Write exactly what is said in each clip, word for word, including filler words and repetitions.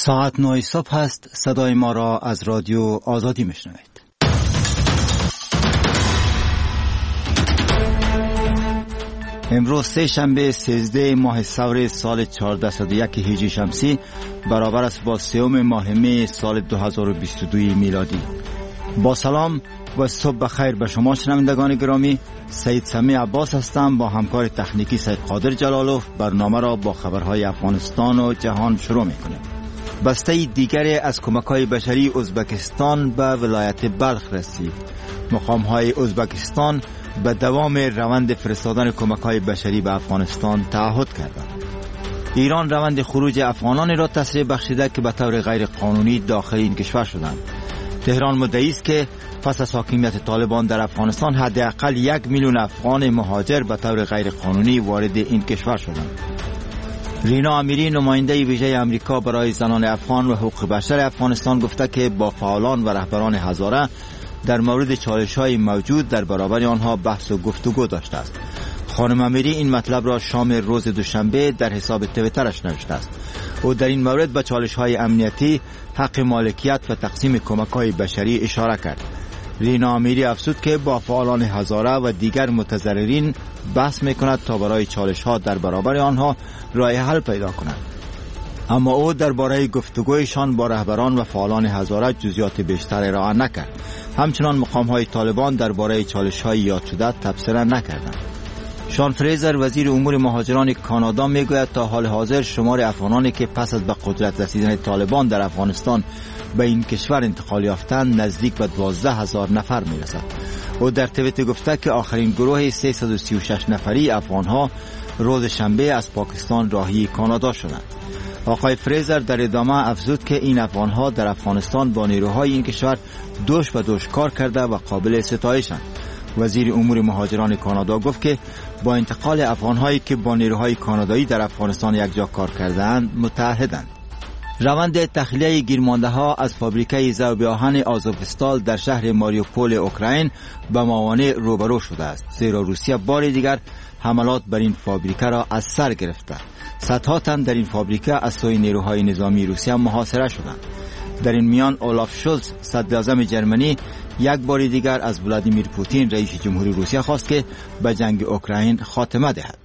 ساعت نه صبح است. صدای ما را از رادیو آزادی میشنوید. امروز سه شنبه سیزده ماه سور سال چهارصد و یک هجری شمسی برابر است با سوم ماه می سال دو هزار و بیست و دو میلادی. با سلام و صبح بخیر به شما شنوندگان گرامی. سید سمی عباس هستم. با همکار تکنیکی سید قادر جلالوف برنامه را با خبرهای افغانستان و جهان شروع میکنیم. بسته دیگری از کمک‌های بشری ازبکستان به ولایت بلخ رسید. مقام‌های ازبکستان به دوام روند فرستادن کمک‌های بشری به افغانستان تعهد کردند. ایران روند خروج افغانانی را تسریع بخشیده که به طور غیر قانونی داخل این کشور شدند. تهران مدعی است که پس از حاکمیت طالبان در افغانستان حداقل یک میلیون افغان مهاجر به طور غیر قانونی وارد این کشور شدند. رینا امیری نماینده ویژه امریکا برای زنان افغان و حقوق بشر افغانستان گفته که با فعالان و رهبران هزاره در مورد چالش‌های موجود در برابر آنها بحث و گفتگو داشته است. خانم امیری این مطلب را شام روز دوشنبه در حساب توییترش نوشته است. او در این مورد به چالش‌های امنیتی، حق مالکیت و تقسیم کمک‌های بشری اشاره کرد. رینا امیری افزود که با فعالان هزاره و دیگر متضررین بحث می‌کند تا برای چالش‌ها در برابر آنها راه حل پیدا کنند. اما او درباره گفتگویشان با رهبران و فعالان هزاره جزئیات بیشتر ارائه نکرد. همچنان مقام‌های طالبان درباره چالش‌های یاد شده تبصره نکردند. شان فریزر وزیر امور مهاجران کانادا میگوید تا حال حاضر شمار افغانانی که پس از به قدرت رسیدن طالبان در افغانستان به این کشور انتقال یافتند نزدیک به دوازده هزار نفر میرسد. او در توییت گفته که آخرین گروه سیصد و سی و شش نفری افغانها روز شنبه از پاکستان راهی کانادا شدند. آقای فریزر در ادامه افزود که این افغانها در افغانستان با نیروهای این کشور دوش به دوش کار کرده و قابل ستایشند. وزیر امور مهاجران کانادا گفت که با انتقال افغانهایی که با نیروهای کانادایی در افغانستان یکجا کار کردند متعهدند. روند تخلیه گیرمانده ها از فابریکه ذوب آهن آزوفستال در شهر ماریوپول اوکراین به موانع روبرو شده است، زیرا روسیه بار دیگر حملات بر این فابریکه را از سر گرفته. صدها تن در این فابریکه از سوی نیروهای نظامی روسیه محاصره شدند. در این میان اولاف شولز صدر اعظم جرمنی یک بار دیگر از ولادیمیر پوتین رئیس جمهوری روسیه خواست که به جنگ اوکراین خاتمه دهد.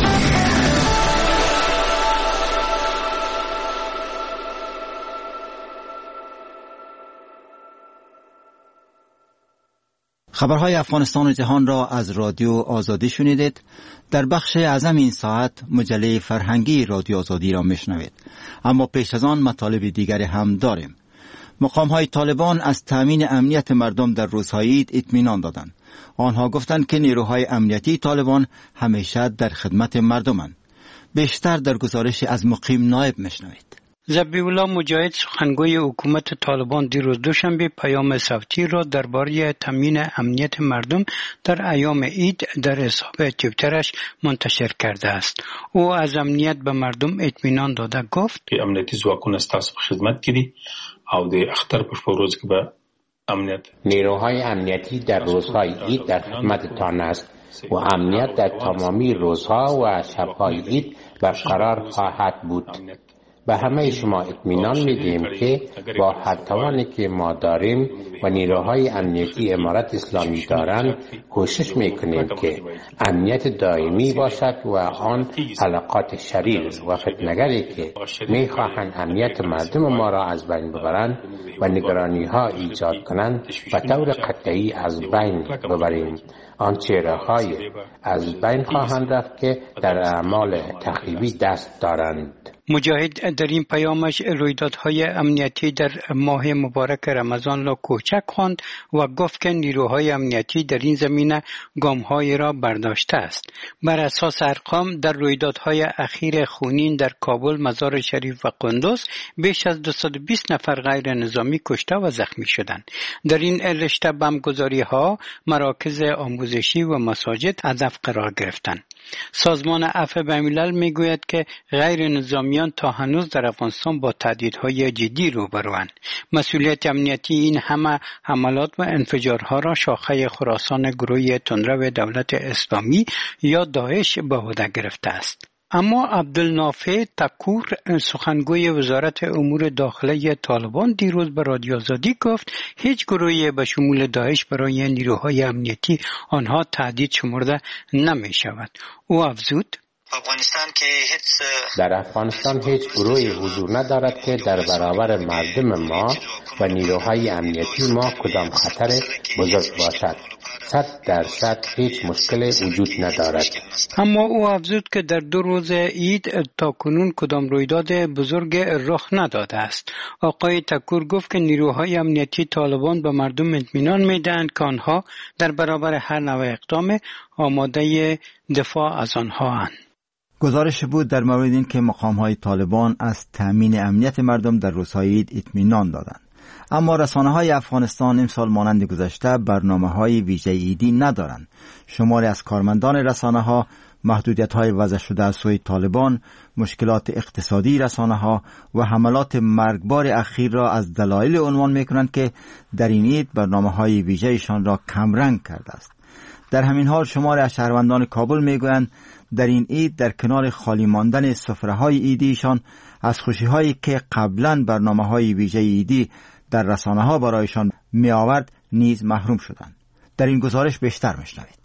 خبرهای افغانستان و جهان را از رادیو آزادی شنیدید. در بخش اعظم این ساعت مجله فرهنگی رادیو آزادی را میشنوید. اما پیش از آن مطالب دیگری هم داریم. مقام‌های طالبان از تامین امنیت مردم در روزهای عید اطمینان دادند. آنها گفتند که نیروهای امنیتی طالبان همیشه در خدمت مردمند. بیشتر در گزارش از مقیم نایب میشنوید. ذبیح الله مجاهد سخنگوی حکومت طالبان دیروز دوشنبه پیام صوتی را درباره تامین امنیت مردم در ایام عید در حساب توییترش منتشر کرده است. او از امنیت به مردم اطمینان داده گفت که امنیتی ځواکونه ستاسو په خدمت کې دي او د اختر په ورځ کې به امنیت نیروهای امنیتی در روزهای عید در خدمتتان است و امنیت در تمامی روزها و شب‌های عید برقرار خواهد بود. به همه شما اطمینان میدیم که با هر توانی که ما داریم و نیروهای امنیتی امارت اسلامی دارند کوشش میکنیم که امنیت دائمی باشد و آن حلقات شریر و فتنگری که میخواهند امنیت مردم ما را از بین ببرند و نگرانی ها ایجاد کنند به طور قطعی از بین ببریم. آن چهره های از بین خواهند رفت که در اعمال تخریبی دست دارند. مجاهد در این پیامش رویدادهای امنیتی در ماه مبارک رمضان را کوچک خواند و گفت که نیروهای امنیتی در این زمینه گام‌های را برداشته است. بر اساس ارقام در رویدادهای اخیر خونین در کابل، مزار شریف و قندوز بیش از دویست و بیست نفر غیر نظامی کشته و زخمی شدند. در این رشته بمبگذاری‌ها مراکز آموزشی و مساجد هدف قرار گرفتند. سازمان عفو بین‌الملل میگوید که غیر نظامیان تا هنوز در افغانستان با تهدیدهای جدی روبروند. مسئولیت امنیتی این همه حملات و انفجارها را شاخه خراسان گروه تندرو دولت اسلامی یا داعش به عهده گرفته است. اما عبدالنافع تکور سخنگوی وزارت امور داخله طالبان دیروز به رادیو آزادی گفت هیچ گروهی به شمول داعش برای نیروهای امنیتی آنها تهدید شمرده نمی شود. او افزود افغانستان که هیچ در افغانستان هیچ گروهی حضور ندارد که در برابر مردم ما و نیروهای امنیتی ما کدام خطر بزرگ باشد. صد درصد هیچ مشکل وجود ندارد. اما او افزود که در دو روز عید تاکنون کدام رویداد بزرگ رخ نداده است. آقای تکور گفت که نیروهای امنیتی طالبان به مردم اطمینان میدهند که آنها در برابر هر نوع اقدام آماده دفاع از آنها اند. گزارش بود در مورد این که مقام‌های طالبان از تأمین امنیت مردم در روزهای عید اطمینان دادند. اما رسانه‌های افغانستان امسال مانند گذشته برنامه‌های ویژه عیدی ندارند. شماری از کارمندان رسانه‌ها محدودیت‌های وضع شده از سوی طالبان، مشکلات اقتصادی رسانه‌ها و حملات مرگبار اخیر را از دلایل عنوان می‌کنند که در این عید برنامه‌های ویژه‌شان را کمرنگ کرده است. در همین حال شماری از شهروندان کابل می‌گویند در این عید در کنار خالی ماندن سفره‌های عیدیشان از خوشی‌هایی که قبلاً برنامه‌های ویژه عیدی در رسانه‌ها برایشان می‌آورد نیز محروم شدند. در این گزارش بیشتر می‌شنوید.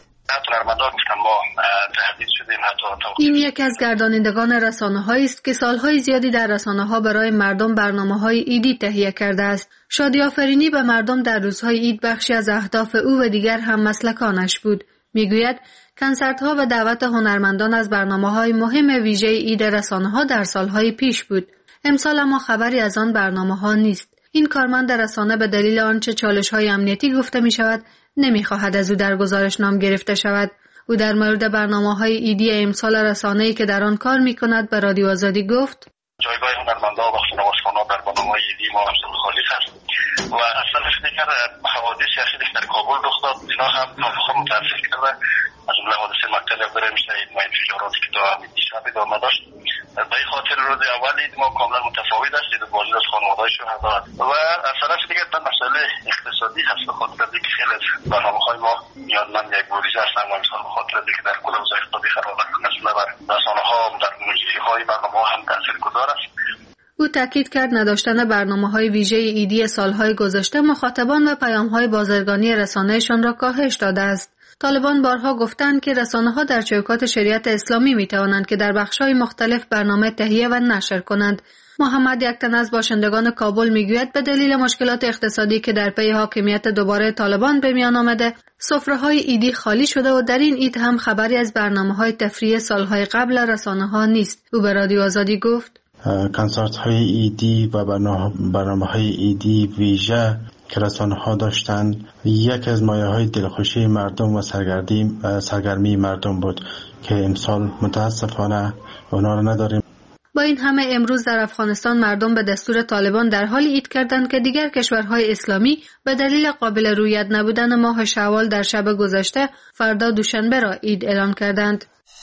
این یک از گردانندگان رسانه‌هایی است که سال‌های زیادی در رسانه‌ها برای مردم برنامه‌های عیدی تهیه کرده است. شادی آفرینی به مردم در روزهای عید بخشی از اهداف او و دیگر هم مسلکانش بود. می‌گوید کنسرت‌ها و دعوت هنرمندان از برنامه‌های مهم ویژه عید رسانه‌ها در سال‌های پیش بود. امسال اما خبری از آن برنامه‌ها نیست. این کارمند رسانه به دلیل آنچه چالش‌های امنیتی گفته می‌شود نمی‌خواهد از او در گزارش نام گرفته شود. او در مورد برنامه‌های عیدی امسال رسانه‌ای که در آن کار می‌کند به رادیو آزادی گفت: جایگاه هنرمندان و خانواده‌ها در برنامه‌های عیدی ما همچنان خالی است و اصلا دیگر حوادث اخیر در کابل رخ داد. اینا هم خود متأسف کرده از جمله حادثه مقتل برای میشه ما انفجاراتی که تا دیشب ادامه داشت. به این خاطر روز اول عید ما کاملا متفاوت است. عید بازی از خانواده‌های شهدا و از طرف دیگر در مسئله اقتصادی هست. به خاطر اینکه خیلی از برنامه‌های ما نیازمند یک بودجه هستن و مثلا به خاطر اینکه در کل اوضاع اقتصادی خراب است مثلا بر رسانه‌ها در موسیقی‌های برنامه‌ها هم تاثیرگذار است. او تاکید کرد نداشتن برنامه‌های ویژه عیدی سالهای گذشته مخاطبان و پیام‌های بازرگانی رسانه‌شان را کاهش داده است. طالبان بارها گفتند که رسانه‌ها در چوکات شریعت اسلامی می‌توانند که در بخش‌های مختلف برنامه تهیه و نشر کنند. محمد یکتن از باشندگان کابل می‌گوید به دلیل مشکلات اقتصادی که در پی حاکمیت دوباره طالبان به میان آمده، سفره‌های عیدی خالی شده و در این عید هم خبری از برنامه‌های تفریحی سال‌های قبل رسانه‌ها نیست. او به رادیو آزادی گفت: کنسرت‌های عیدی و برنامه‌های عیدی ویژه که رسانه‌ها داشتند یک از مایه‌های دلخوشی مردم و سرگرمی سرگرمی مردم بود که امسال متاسفانه اونا رو نداریم. با این همه امروز در افغانستان مردم به دستور طالبان در حال عید کردند که دیگر کشورهای اسلامی به دلیل قابل رویت نبودن ماه شوال در شب گذشته فردا دوشنبه را عید اعلان کردند.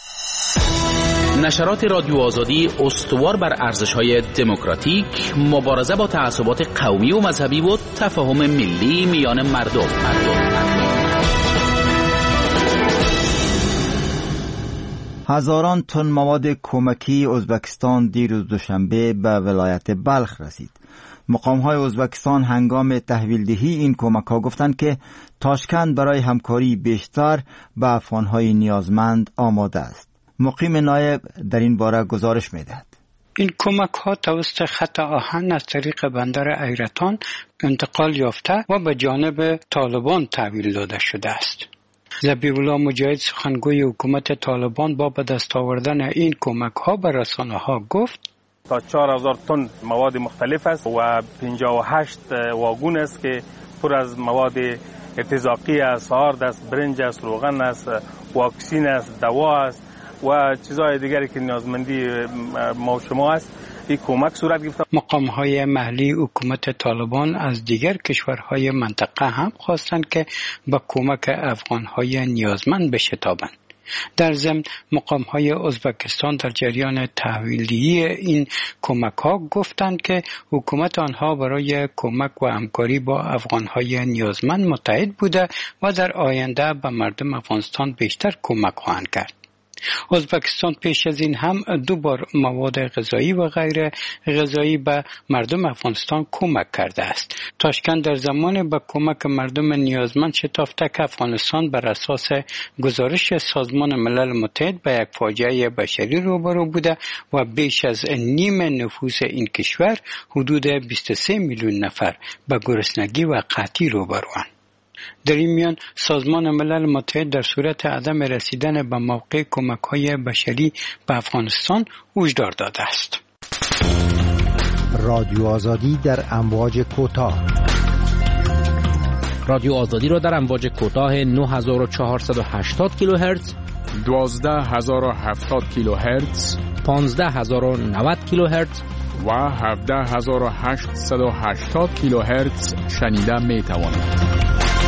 نشرات رادیو آزادی استوار بر ارزش‌های دموکراتیک، مبارزه با تعصبات قومی و مذهبی و تفاهم ملی میان مردم. هزاران تن مواد کمکی ازبکستان دیروز دوشنبه به ولایت بلخ رسید. مقام‌های ازبکستان هنگام تحویل دهی این کمک‌ها گفتند که تاشکند برای همکاری بیشتر به افغان‌های نیازمند آماده است. مقیم نایب در این باره گزارش می‌دهد. این کمک ها توسط خط آهن از طریق بندر ایرتان انتقال یافته و به جانب طالبان تحویل داده شده است. ذبیح الله مجاهد سخنگوی حکومت طالبان با به دست آوردن این کمک ها به رسانه ها گفت: تا چهار هزار تن مواد مختلف است و پنجاه و هشت واگون است که پر از مواد ارتزاقی است، آرد است، برنج است، روغن است، واکسین است، دوا است و چیزهای دیگری که نیازمندی ما و شما است. این کمک صورت گرفته. مقام‌های محلی حکومت طالبان از دیگر کشورهای منطقه هم خواستند که با کمک افغان‌های نیازمند بشتابند. در ضمن مقام‌های ازبکستان در جریان تحویلی این کمک‌ها گفتند که حکومت آنها برای کمک و همکاری با افغان‌های نیازمند متحد بوده و در آینده به مردم افغانستان بیشتر کمک خواهند کرد. ازبکستان پیش از این هم دو بار مواد غذایی و غیر غذایی به مردم افغانستان کمک کرده است. تاشکند در زمان به کمک مردم نیازمند شتافته که افغانستان بر اساس گزارش سازمان ملل متحد به یک فاجعه بشری روبرو بوده و بیش از نیم نفوس این کشور حدود بیست و سه میلیون نفر به گرسنگی و قحطی روبروند. در این میان سازمان ملل متحد در صورت عدم رسیدن به موقع کمک‌های بشری به افغانستان هشدار داده است. رادیو آزادی در امواج کوتاه. رادیو آزادی را در امواج کوتاه نه هزار و چهارصد و هشتاد کیلوهرتز، دوازده هزار و هفتاد کیلوهرتز، پانزده هزار و نود کیلوهرتز و هفده هزار و هشتصد و هشتاد کیلوهرتز شنیده می توانید.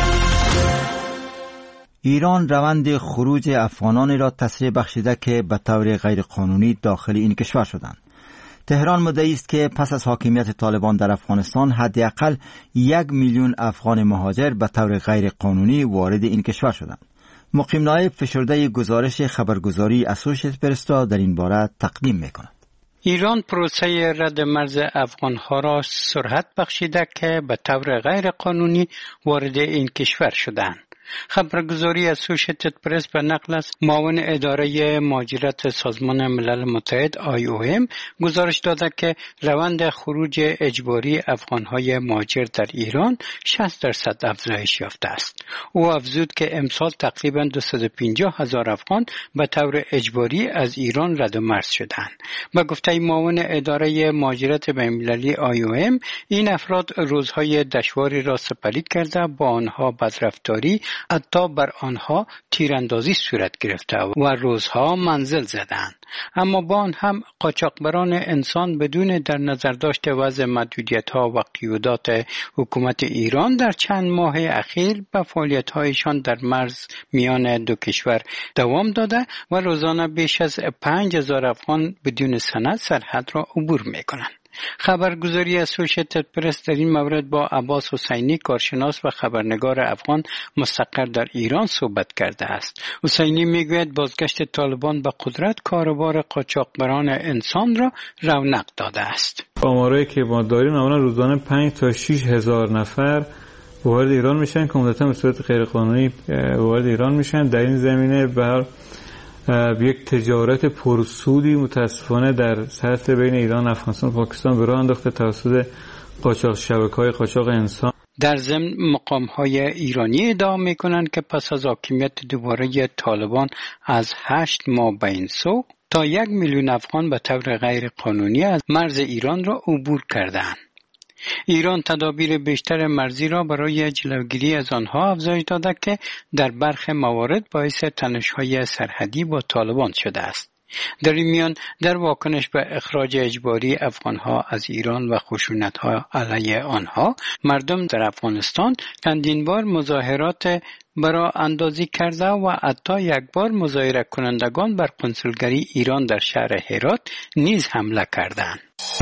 ایران روند خروج افغانانی را تسریع بخشیده که به طور غیرقانونی داخل این کشور شدند. تهران مدعی است که پس از حاکمیت طالبان در افغانستان حداقل یک میلیون افغان مهاجر به طور غیرقانونی وارد این کشور شدند. مقیم نایب فشرده گزارش خبرگزاری اسوشییتد پرس را در این باره تقدیم می‌کند. ایران پروسه رد مرز افغانها را سرعت بخشیده که به طور غیرقانونی وارد این کشور شدند. خبرگزاری اسوشییتد پرس به نقل از معاون اداره مهاجرت سازمان ملل متحد آی او ام گزارش داده که روند خروج اجباری افغانهای مهاجر در ایران شصت درصد افزایش یافته است. او افزود که امسال تقریباً دویست و پنجاه هزار افغان به طور اجباری از ایران رد و مرز شدند. به گفته معاون اداره مهاجرت بین‌المللی آی او ام، این افراد روزهای دشواری را سپری کرده، با آنها بدرفتاری، حتی بر آنها تیراندازی صورت گرفته و روزها منزل زدند. اما با آن هم قاچاقبران انسان بدون در نظر داشت وضع محدودیت‌ها و قیودات حکومت ایران در چند ماه اخیر به فعالیت‌هایشان در مرز میان دو کشور دوام داده و روزانه بیش از پنج هزار افغان بدون سند سرحد را عبور می‌کنند. خبرگزاری اسوشییتد پرس در این مورد با عباس حسینی، کارشناس و خبرنگار افغان مستقر در ایران صحبت کرده است. حسینی میگوید بازگشت طالبان به قدرت کاروبار قاچاقبران انسان را رونق داده است. آمارایی که ما داریم معمولا روزانه پنج تا شش هزار نفر وارد ایران میشن که عمدتاً به صورت غیرقانونی وارد ایران میشن. در این زمینه بر یک تجارت پرسودی متاسفانه در سطح بین ایران، افغانستان و پاکستان به راه انداخته توسط قاچاق شبکه‌های قاچاق انسان. در ضمن مقام‌های ایرانی ادعا می‌کنند که پس از حاکمیت دوباره طالبان از هشت ماه بین سو تا یک میلیون افغان به طور غیر قانونی از مرز ایران را عبور کردند. ایران تدابیر بیشتر مرزی را برای جلوگیری از آنها افزایش داده که در برخی موارد باعث تنش‌های سرحدی با طالبان شده است. در این میان در واکنش به اخراج اجباری افغانها از ایران و خشونت‌ها علیه آنها، مردم در افغانستان چندین بار مظاهرات برای اندازی کرده و حتی یک بار مظاهره کنندگان بر کنسولگری ایران در شهر هرات نیز حمله کردند.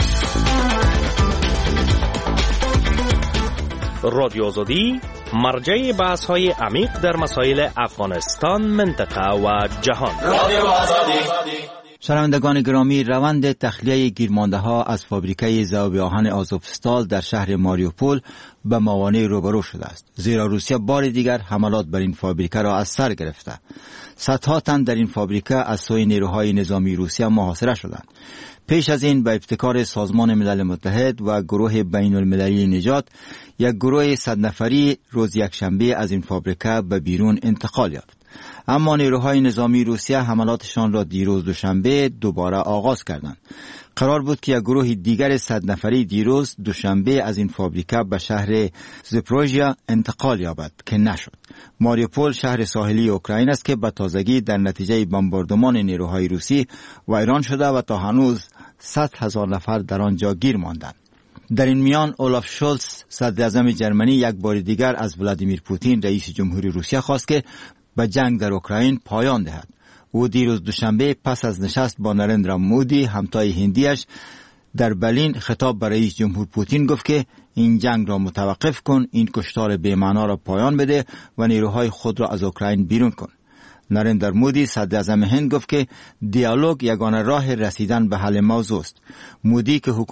رادیو آزادی مرجع بحث های عمیق در مسائل افغانستان، منطقه و جهان. رادیو آزادی. شنوندگان گرامی، روند تخلیه گیرمانده ها از فابریکه ذوب آهن آزوفستال در شهر ماریوپول به موانع روبرو شده است، زیرا روسیه بار دیگر حملات بر این فابریکه را از سر گرفته. صدها تن در این فابریکه از سوی نیروهای نظامی روسیه محاصره شدند. پیش از این به ابتکار سازمان ملل متحد و گروه بین المللی نجات، یک گروه صد نفری روز یکشنبه از این فابریکه به بیرون انتقال یافت. اما نیروهای نظامی روسیه حملاتشان را دیروز دوشنبه دوباره آغاز کردند. قرار بود که یک گروه دیگر صد نفری دیروز دوشنبه از این فابریکه به شهر زاپوریژیا انتقال یابد که نشد. ماریوپول شهر ساحلی اوکراین است که به تازگی در نتیجه بمباردمان نیروهای روسی ویران شده و تا هنوز صد هزار نفر در آنجا گیر ماندند. در این میان اولاف شولز صدر اعظم جرمنی یک بار دیگر از ولادیمیر پوتین رئیس جمهوری روسیه خواست که به جنگ در اوکراین پایان دهد. او دیروز دوشنبه پس از نشست با نریندرا مودی همتای هندیش در برلین خطاب به رئیس جمهور پوتین گفت که این جنگ را متوقف کن، این کشتار بی‌معنا را پایان بده و نیروهای خود را از اوکراین بیرون کن. نریندر مودی صدر اعظم هند گفت که دیالوگ یگانه راه رسیدن به حل موضوع است. مودی که حکومت